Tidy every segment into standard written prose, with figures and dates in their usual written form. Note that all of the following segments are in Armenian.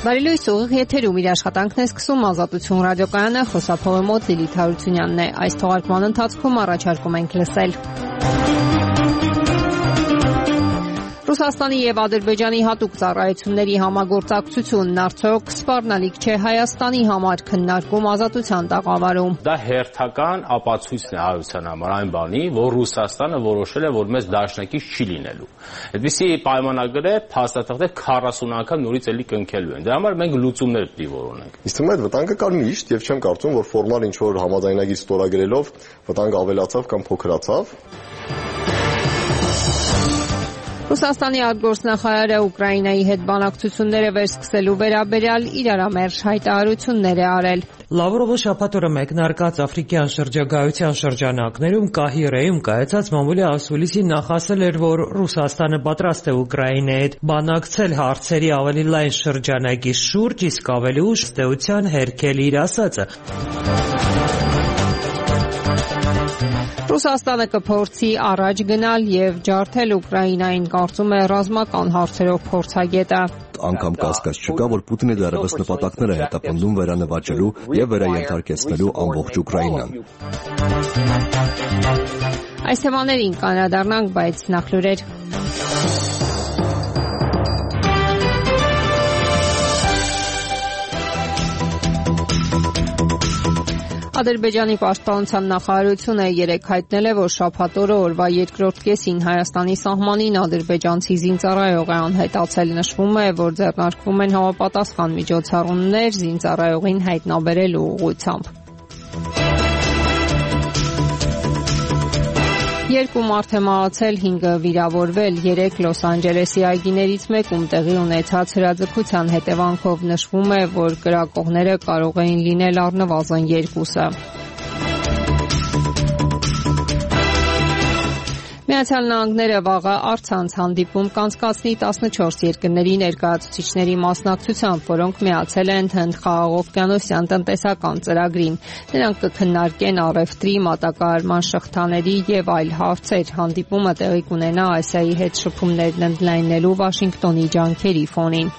Բարելույս ուղիղ եթերում իր աշխատանքն է սկսում Ազատություն ռադիոկայանը, խոսափողը մոտ Լիլիթ Հարությունյանն է։ Այս թողարկման ընթացքում առաջարկում ենք լսել Ռուսաստանի եւ Ադրբեջանի հատուկ ծառայությունների համագործակցությունն արդյոք սպառնալիք չէ Հայաստանի համար, քննարկում Ազատության տաղավարում։ Դա հերթական ապացույցն է հայության համար այն բանի, որ Ռուսաստանը որոշել է, որ մեզ դաշնակից չի լինելու։ Այդպիսի պայմանագրեր, փաստաթղթեր 40 անգամ նորից էլի կնքելու են։ Դրա համար մենք լուծումներ պետք է որոնենք։ Իսկ թվում է այդ վտանգը կար միշտ եւ չեմ կարծում, որ ֆորմալ ինչ-որ համաձայնագիր ստորագրելով վտանգը ավելացավ կամ փոքրացավ։ Ռուսաստանի արտգործնախարարը Ուկրաինայի հետ բանակցությունները վերսկսելու վերաբերյալ իրարամերժ հայտարարություններ է արել։ Լավրովը շաբաթ օրը մեկնարկած աֆրիկյան շրջագայության շրջանակներում Կահիրեում կայացած մամուլի ասուլիսին նախասել էր, որ Ռուսաստանը պատրաստ է Ուկրաինայի հետ բանակցել հարցերի ավելի լայն շրջանակի շուրջ, իսկ ավելի ուշ ըստեյության հերքել իր ասածը։ Ռուսաստանը կփորձի առաջ գնալ եւ ջարդել Ուկրաինային, կարծում է ռազմական հարցերով փորձագետը։ Անգամ կասկած չկա, որ Պուտինը դեռևս նպատակներ է հետապնդում վերանվաճելու եւ վերաենթարկեցնելու ամբողջ Ուկրաինան։ Այս թեմաներին կանրադառնանք, բայց նախ լուրեր։ Ադրբեջանի պաշտպանության նախարարությունը երեկ հայտնել է, որ շաբաթ օրը օրվա երկրորդ կեսին Հայաստանի սահմանին ադրբեջանցի զինծառայող է անհետացել։ Նշվում է, որ ձեռնարկվում են համապատասխան միջոցառումներ զինծառայողին հայտնաբերելու ուղղությամբ։ Երկու մարդ է մահացել, 5-ը վիրավորվել, 3 Լոս Անջելեսի այգիներից մեկում տեղի ունեցած հրաձգության հետևանքով նշվում է, որ կրակողները կարող էին լինել առնվազն 2-ը։ Միացյալ Նահանգները վաղը առցանց հանդիպում կանցկացնի 14 երկրների ներկայացուցիչների մասնակցությամբ, որոնք միացել են Հնդ-Խաղաղօվկիանոսյան տնտեսական ծրագրին։ Նրանք կքննարկեն առևտրի, մատակարարման շղթաների եւ այլ հարցեր։ Հանդիպումը տեղի կունենա Ասիայի հետ շփումներն ընդլայնելու Վաշինգտոնի ջանքերի ֆոնին։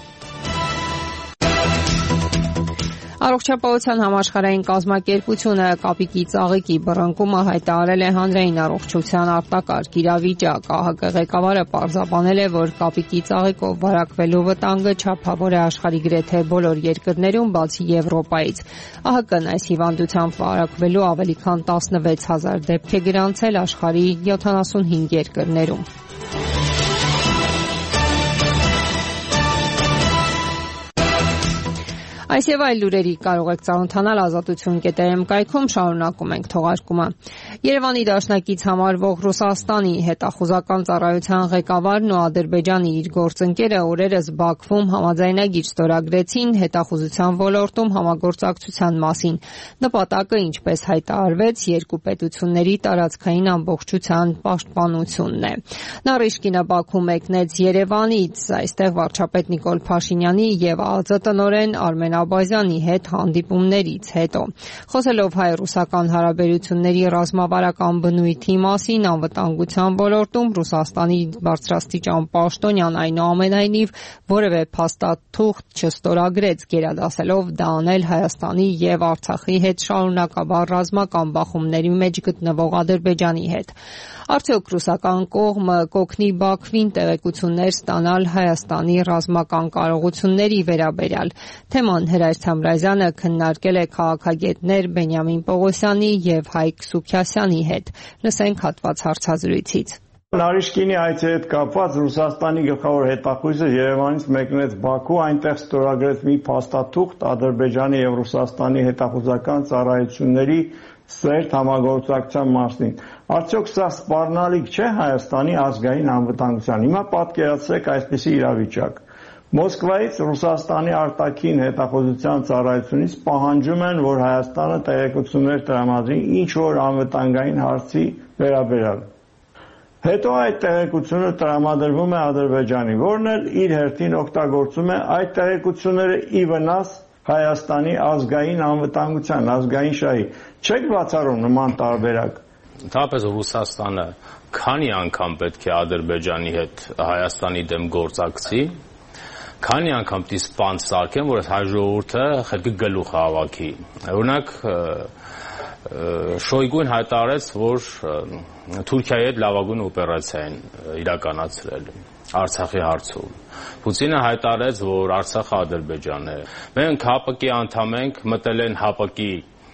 Առողջապահության համաշխարհային կազմակերպությունը կապիկի ծաղիկի բռնկումը հայտարարել է հանրային առողջության արտակարգ իրավիճակ։ ԱՀԿ ղեկավարը պարզաբանել է, որ կապիկի ծաղիկով վարակվելու վտանգը չափավոր է աշխարհի գրեթե բոլոր երկրներում, բացի Եվրոպայից։ ԱՀԿ-ն այս հիվանդությամբ վարակվելու ավելի քան 16,000 դեպք է գրանցել աշխարհի 75 երկրներում։ Այս եւ այլ լուրերի կարող եք ծանոթանալ Ազատություն.am կայքում, շարունակում ենք թողարկումը։ Երևանի դաշնակից համարվող Ռուսաստանի հետախուզական ծառայության ղեկավարն ու Ադրբեջանի իր գործընկերը օրերս Բաքվում համաձայնագիր ստորագրեցին հետախուզության ոլորտում համագործակցության մասին։ Նպատակը, ինչպես հայտարարվեց, երկու պետությունների տարածքային ամբողջության պաշտպանությունն է։ Նարիշկինը Բաքու մեկնեց Երևանից, այստեղ վարչապետ Նիկոլ Փաշինյանի եւ ԱԱԾ տնօրեն Արմեն Աբազյանի հետ հանդիպումներից հետո։ Խոսելով հայ-ռուսական հարաբերությունների ռազմավարական բնույթի մասին, անվտանգության ոլորտում Ռուսաստանի բարձրաստիճան պաշտոնյան այնուամենայնիվ որևէ փաստաթուղթ չստորագրեց, գերադասելով դա անել Հայաստանի եւ Արցախի հետ շարունակաբար ռազմական բախումների մեջ գտնվող Ադրբեջանի հետ։ Արդյոք ռուսական կողմը կօգնի Բաքվին տեղեկություններ ստանալ Հայաստանի ռազմական կարողությունների վերաբերյալ։ Թեման Հրայր Թամրազյանը քննարկել է քաղաքագետներ Բենյամին Պողոսյանի եւ Հայկ Սուքյասյանի հետ։ Լսենք հատված հարցազրույցից։ Նարիշկինի այցի հետ կապված Ռուսաստանի գլխավոր հետախույզը Երևանից մեկնեց Բաքու, այնտեղ ստորագրեց մի փաստաթուղթ Ադրբեջանի եւ Ռուսաստանի հետախուզական ծառայությունների սերտ համագործակցության մասին։ Արդյոք սա սպառնալիք չէ Հայաստանի ազգային անվտանգության։ Հիմա պատկերացրեք այսպիսի իրավիճակ։ Մոսկվայից Ռուսաստանի արտաքին հետախուզության ծառայությունից պահանջում են, որ Հայաստանը տեղեկություններ տրամադրի ինչ որ անվտանգային հարցի վերաբերյալ։ Հետո այդ տեղեկությունը տրամադրվում է Ադրբեջանի, որն էլ իր հերթին օգտագործում է այդ տեղեկությունները ի վնաս Հայաստանի ազգային անվտանգության, ազգային շահի։ Չեք բացառում նման տարբերակ։ Ընդհանրապես Ռուսաստանը քանի անգամ պետք է Ադրբեջանի հետ Հայաստանի դեմ գործակցի, քանի անգամ դիսպանս սարքեն, որ հայ ժողովուրդը խելքի գլուխ հավաքի։ Օրինակ Շոյգուն հայտարարեց, որ Թուրքիայի հետ լավագույն օպերացիա են իրականացրել Արցախի հարցում։ Պուտինը հայտարարեց, որ Արցախը Ադրբեջանն է։ Մենք ՀԱՊԿ-ի անդամ ենք, մտել են ՀԱՊԿ-ի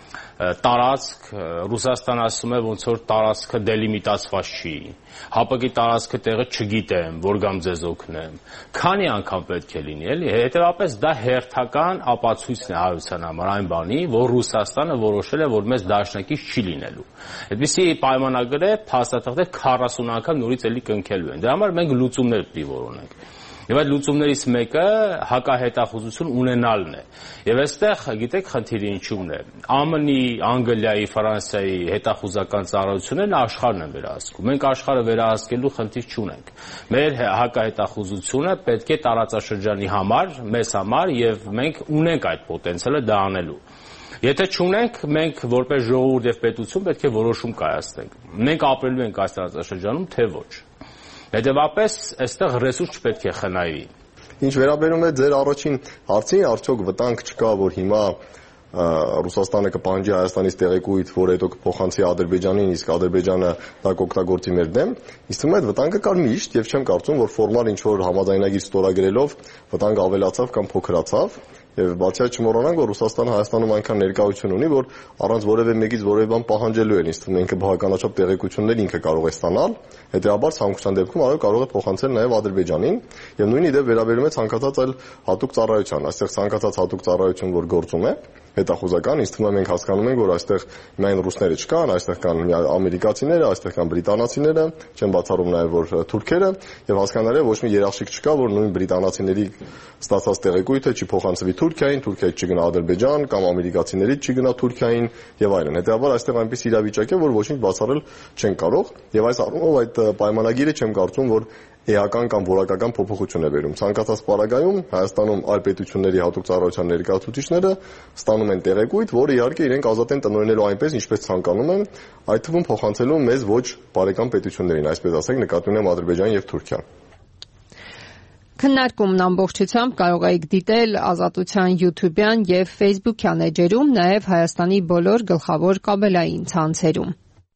տարածք, Ռուսաստանը ասում է, ոնց որ տարածքը դելիմիտացված չի։ ՀԱՊԿ-ի տարածքը տեղը չգիտեմ, որ գամ ձեզ օգնեմ։ Քանի անգամ պետք է լինի, էլի։ Հետևաբար դա հերթական ապացույցն է հայության համար այն բանի, որ Ռուսաստանը որոշել է, որ մեզ դաշնակից չի լինելու։ Այդպիսի պայմանագրեր, փաստաթղթեր 40 անգամ նորից էլի կնքելու են։ Դրա համար մենք լուծումներ պետք է որոնենք։ Եվ այդ լուծումներից մեկը հակահետախուզություն ունենալն է։ Եվ այստեղ, գիտեք, խնդիրը ինչու՞մն է։ ԱՄՆ-ի, Անգլիայի, Ֆրանսիայի հետախուզական ծառայություններն աշխարհն են վերահսկում։ Մենք աշխարհը վերահսկելու խնդիր չունենք։ Մեր հակահետախուզությունը պետք է տարածաշրջանի համար, մեզ համար, եւ մենք ունենք այդ պոտենցիալը դա անելու։ Եթե չունենք, մենք որպես ժողովուրդ եւ պետություն պետք է որոշում կայացնենք։ Մենք ապրելու ենք այս տարածաշրջանում, թե ոչ։ Հետևաբար, այստեղ ռեսուրս չպետք է խնայվի։ Ինչ վերաբերում է ձեր առաջին հարցին, արդյոք վտանգ չկա, որ հիմա Ռուսաստանը կպահանջի Հայաստանից տեղեկույթ, որ հետո կփոխանցի Ադրբեջանին, իսկ Ադրբեջանը դա կօգտագործի մեր դեմ։ Իսկ թվում է այդ վտանգը կար միշտ եւ չեմ կարծում, որ ֆորմալ ինչ որ համաձայնագիր ստորագրելով վտանգը ավելացավ կամ փոքրացավ։ Եվ բացի այդ չմոռանանք, որ Ռուսաստանը Հայաստանում այնքան ներկայություն ունի, որ առանց որևէ մեկից որևէ բան պահանջելու են, ինձ թվում է ինքը բավականաչափ տեղեկություններ ինքը կարող է ստանալ, հետեւաբար ցանկության դեպքում կարող է փոխանցել նաև Ադրբեջանին, եւ նույն իդեպ վերաբերում է ցանկացած այլ հատուկ ծառայության, այստեղ ցանկացած հատուկ ծառայություն, որ գործում է, հետախուզական, ինձ թվում է մենք հասկանում ենք, որ այստեղ միայն ռուսները չկան, այստեղ կան ամերիկացիները, այստեղ կան բրիտանացիները, չեմ բացառում նաև որ թուրքերը, եւ հասկանալի է ոչ մի երաշխիք չկա, որ նույն բրիտանացիների ստացած տեղեկույթը չի փոխանցվի Թուրքիային, Թուրքիայից չգնա Ադրբեջան կամ ամերիկացիներից չգնա Թուրքիային եւ այլն։ Հետեւաբար այստեղ այնպես իրավիճակ է, որ ոչինչ բացառել չեն կարող եւ այս առումով այդ պայմանագիրը չեմ կարծում, որ էական կամ որակական փոփոխություն է բերում։ Ցանկացած պարագայում Հայաստանում այլ պետությունների հատուկ ծառայության ներկայացուցիչները ստանում են տեղեկույթ, որը իհարկե իրենք ազատ են տնօրինելու այնպես, ինչպես ցանկանում են, այդ թվում փոխանցելու մեզ ոչ բարեկամ պետություններին, այսպես ասենք, նկատի ունեմ Ադրբեջան եւ Թուրքիա։ Քննարկումն ամբողջությամբ կարող եք դիտել Ազատության YouTube-յան եւ Facebook-յան էջերում, նաեւ Հայաստանի բոլոր գլխավոր կաբելային ցանցերում։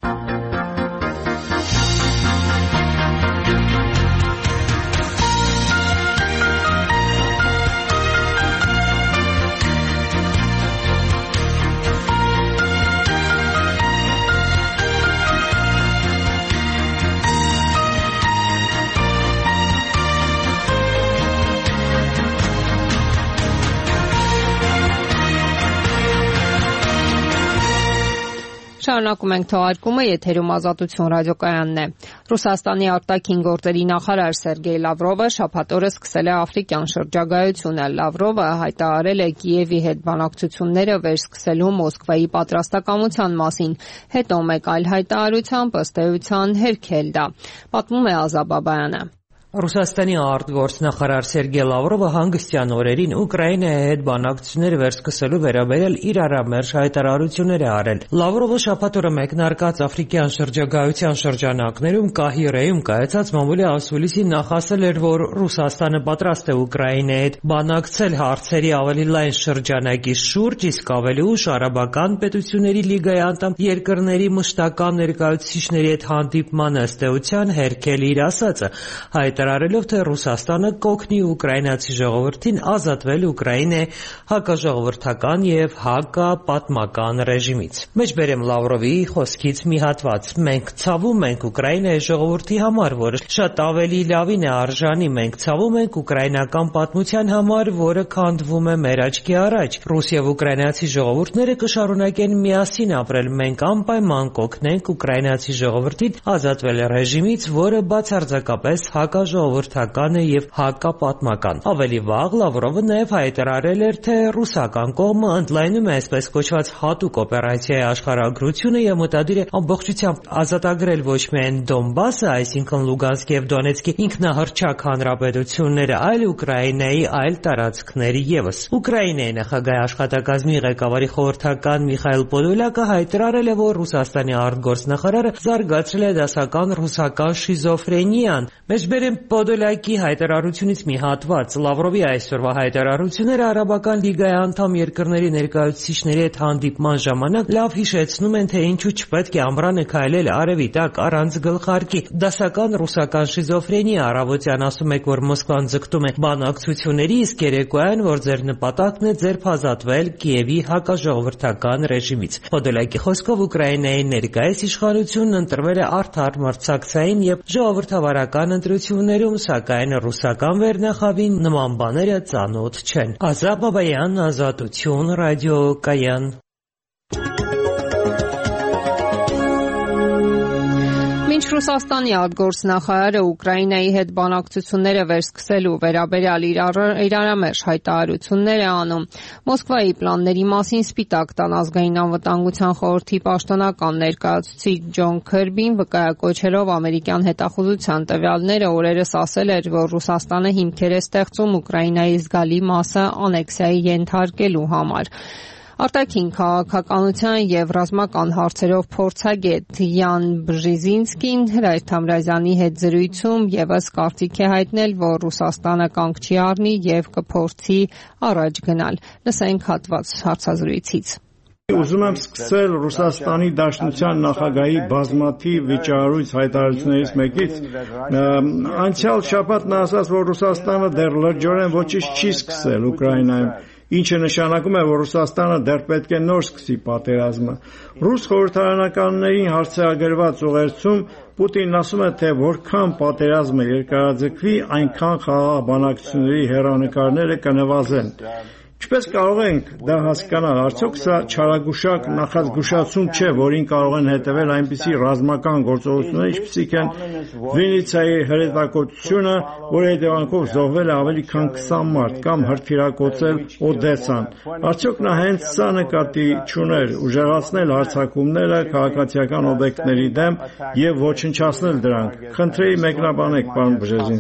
Շարունակում ենք թողարկումը, եթերում Ազատություն ռադիոկայանն է։ Ռուսաստանի արտաքին գործերի նախարար Սերգեյ Լավրովը շաբաթ օրը սկսել է աֆրիկյան շրջագայությունը։ Լավրովը հայտարարել է Կիևի հետ բանակցությունները վերսկսելու Մոսկվայի պատրաստակամության մասին, հետո մեկ այլ հայտարարությամբ ըստ էության հերքել դա։ Պատմում է Ազա Բաբայանը։ Ռուսաստանի արտգործնախարար Սերգեյ Լավրովը հանգստյան օրերին Ուկրաինայի հետ բանակցություններ վերսկսելու վերաբերյալ իր առամերժ հայտարարություններ է արել։ Լավրովը շաբաթ օրը մեկնարկած աֆրիկյան շրջագայության շրջանակներում Կահիրեում կայացած մամուլի ասուլիսին նախասել էր, որ Ռուսաստանը պատրաստ է Ուկրաինայի հետ բանակցել հարցերի ավելի լայն շրջանակի շուրջ, իսկ ավելի ուշ արաբական պետությունների լիգայի անդամ երկրների մշտական ներկայացուցիչների հետ հանդիպման ըստ էության հերքել իր ասածը, հայտարարելով, թե Ռուսաստանը կօգնի ուկրաինացի ժողովրդին ազատվել Ուկրաինայի հակաժողովրդական եւ հակապատմական ռեժիմից։ Մեջբերեմ Լավրովի խոսքից մի հատված. «Մենք ցավում ենք Ուկրաինայի ժողովրդի համար, որը շատ ավելի լավին է արժանի, մենք ցավում ենք ուկրաինական պատմության համար, որը քանդվում է մեր աչքի առաջ։ Ռուս եւ ուկրաինացի ժողովուրդները կշարունակեն միասին ապրել, մենք անպայման կօգնենք ուկրաինացի ժողովրդին ազատվել ռեժիմից, որը բացարձակապես հակաժողովրդական է եւ հակապատմական»։ Ավելի վաղ Լավրովը նաեւ հայտարարել էր, թե ռուսական կողմը ընդլայնում է այսպես կոչված հատուկ օպերացիայի աշխարհագրությունը եւ մտադիր է ամբողջությամբ ազատագրել ոչ միայն Դոնբասը, այսինքն Լուգանսկ եւ Դոնեցկի ինքնահռչակ հանրապետությունները, այլ Ուկրաինայի այլ տարածքներ եւս։ Ուկրաինայի նախագահի աշխատակազմի ղեկավարի խորհրդական Միխայիլ Պոդոլյակը հայտարարել է, որ Ռուսաստանի արտգործնախարարը զարգացրել է դասական ռուսական շիզոֆրենիան։ Մեջբերեմ Պոդոլյակի հայտարարությունից մի հատված։ Լավրովի այսօրվա հայտարարությունները Արաբական լիգայի անդամ երկրների ներկայացուցիչների հետ հանդիպման ժամանակ լավ հիշեցնում են, թե ինչու չպետք է ամռանը քայլել արևի տակ առանց գլխարկի։ Դասական ռուսական շիզոֆրենիա առավոտյան ասում եք, որ Մոսկվան ձգտում է բանակցությունների, իսկ երեկոյան, որ ձեր նպատակն է ձերբազատվել Կիևի հակաժողովրդական ռեժիմից։ Պոդոլյակի խոսքով Ուկրաինայի ներկայիս իշխանությունն ընտրվել է արդար մրցակցային եւ ժողովրդավարական ընտրություններում, սակայն ռուսական վերնախավին նման բաները ծանոթ չեն։ Ազատ Բաբայան, Ազատություն, ռադիոկայան։ Մինչ Ռուսաստանի արտգործնախարարը Ուկրաինայի հետ բանակցությունները վերսկսելու վերաբերյալ իրարամերժ հայտարարություններ է անում, Մոսկվայի պլանների մասին Սպիտակ տան ազգային անվտանգության խորհրդի պաշտոնական ներկայացուցիչ Ջոն Քըրբին վկայակոչելով ամերիկյան հետախուզության տվյալները օրերս ասել էր, որ Ռուսաստանը հիմքեր է ստեղծում Ուկրաինայի զգալի մասը անեքսիայի ենթարկելու համար։ Արտաքին քաղաքականության եւ ռազմական հարցերով փորձագետ Յան Բժեզինսկին Հրայր Թամրազյանի հետ զրույցում եւս կարծիք է հայտնել, որ Ռուսաստանը կանգ չի առնի եւ կփորձի առաջ գնալ։ Լսենք հատված հարցազրույցից։ Ուզում եմ սկսել Ռուսաստանի Դաշնության նախագահի բազմաթիվ վիճահարույց հայտարարություններից մեկից։ Անցյալ շաբաթ նա ասաց, որ Ռուսաստանը դեռ լրջորեն ոչինչ չի սկսել Ուկրաինայում, ինչը նշանակում է, որ Ռուսաստանը դեռ պետք է նոր սկսի պատերազմը։ Ռուս խորհրդարանականներին հարցեագրված ուղերձում Պուտինն ասում է, թե որքան պատերազմը երկարաձգվի, այնքան խաղաղ բանակցությունների հեռանկարները կնվազեն։ Ինչպես կարող ենք դա հասկանալ, արդյոք սա չարագուշակ նախազգուշացում չէ, որին կարող են հետևել այնպիսի ռազմական գործողություններ, ինչպիսիք են Վիննիցայի հրետակոծությունը, որի հետևանքով զոհվել է ավելի քան 20 մարդ, կամ հրթիռակոծել Օդեսան։ Արդյոք նա հենց սա նկատի չուներ՝ ուժեղացնել հարձակումները քաղաքացիական օբյեկտների դեմ եւ ոչնչացնել դրանք։ Խնդրեի մեկնաբանեք, պարոն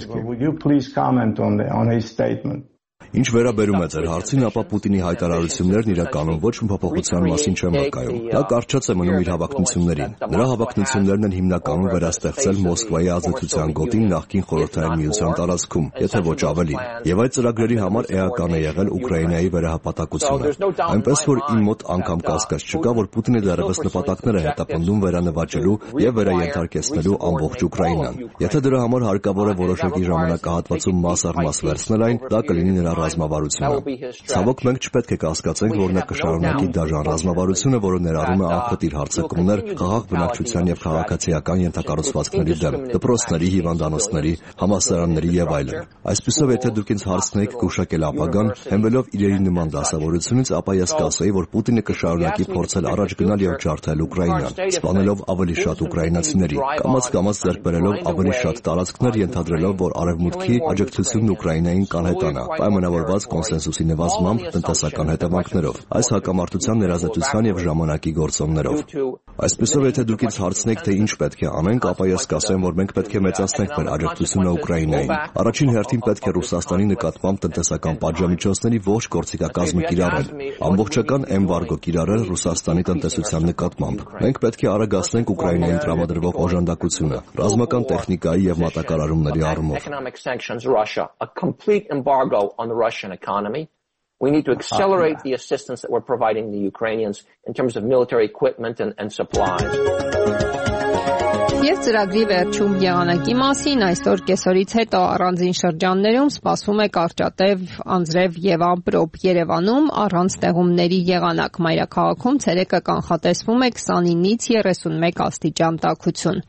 Բժեզինսկի։ Ինչ վերաբերում է ձեր հարցին, ապա Պուտինի հայտարարություններն իրականում ոչ մի փոփոխության մասին չեն վկայում։ Նա կարճած է մնում իր հավակնություններին։ Նրա հավակնություններն են հիմնականում վերաստեղծել Մոսկվայի ազդեցության գոտին նախկին խորհրդային միության տարածքում, եթե ոչ ավելին։ Եվ այդ ծրագրերի համար էական է եղել Ուկրաինայի վերահապատակությունը։ Այնպես որ իմ մոտ անգամ կասկած չկա, որ Պուտինը դեռևս նպատակներ է հետապնդում վերանվաճելու եւ վերաենթարկեցնելու ամբողջ Ուկրաինան։ Եթե դրա համար հարկավոր է որոշակի ժամանակահատվածում մաս առ մաս վերցնել այն, դա կլինի նրա ռազմավարությունը։ Ցավոք մենք չպետք է կասկածենք, որ նա կշարունակի դաժան ռազմավարությունը, որը ներառում է անխտիր հարձակումներ խաղաղ բնակչության եւ քաղաքացիական ենթակառուցվածքների դեմ, դպրոցների, հիվանդանոցների, համալսարանների եւ այլն։ Այսպիսով, եթե դուք ինձ հարցնեիք գուշակել ապագան, հենվելով իրերի նման դասավորությունից, ապա ես կասեի, որ Պուտինը կշարունակի փորձել առաջ գնալ եւ ջարդել Ուկրաինան, սպանելով ավելի շատ ուկրաինացիների, կամաց ձեռք բերելով ավելի շատ տարածքներ, ենթադրելով, որ արևմուտքի աջակցությունն Ուկրաինային կանհետանա, պայմանավորված կոնսենսուսի նվազմամբ տնտեսական հետևանքներով, այս հակամարտության ներազդեցության եւ ժամանակի գործոններով։ Այսպեսով, եթե դուք ինձ հարցնեք, թե ինչ պետք է անենք, ապա ես կասեմ, որ մենք պետք է մեծացնենք մեր աջակցությունը Ուկրաինային։ Առաջին հերթին պետք է Ռուսաստանի նկատմամբ տնտեսական պատժամիջոցների ողջ գործիքակազմը կիրառել, ամբողջական էմբարգո կիրառել Ռուսաստանի տնտեսության նկատմամբ։ Մենք պետք է արագացնենք Ուկրաինային տրամադրվող օժանդակությունը, ռազմական տեխնիկայի եւ մատակարարումների առումով։ On the Russian economy. We need to accelerate the assistance that we're providing the Ukrainians in terms of military equipment and supplies. Եվ ծրագրի վերջում եղանակի մասին այսօր կեսօրից հետո առանձին շրջաններում սպասվում է կարճատև, անձրև եւ ամպրոպ։ Երևանում առանց ստեղումների եղանակ, մայրաքաղաքում ցերեկը կանխատեսվում է 29-ից 31 աստիճան տաքություն։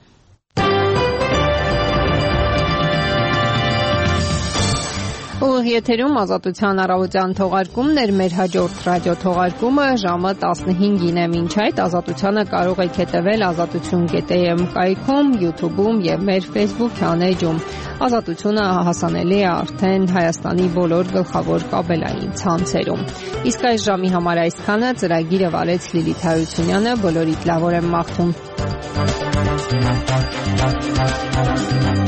Ուղիղ եթերում Ազատության առավոտյան թողարկումներ, մեր հաջորդ ռադիոթողարկումը ժամը 15-ին է։ Մինչ այդ Ազատությանը կարող եք հետևել azatutun.am կայքում, YouTube-ում եւ մեր Facebook-յան էջում։ Ազատությունը հասանելի է արդեն Հայաստանի բոլոր գլխավոր կաբելային ցանցերում։ Իսկ այս ժամի համար այսքանը, ծրագիրը վարեց Լիլիթ Հարությունյանը, բոլորիդ լավ օր եմ մաղթում։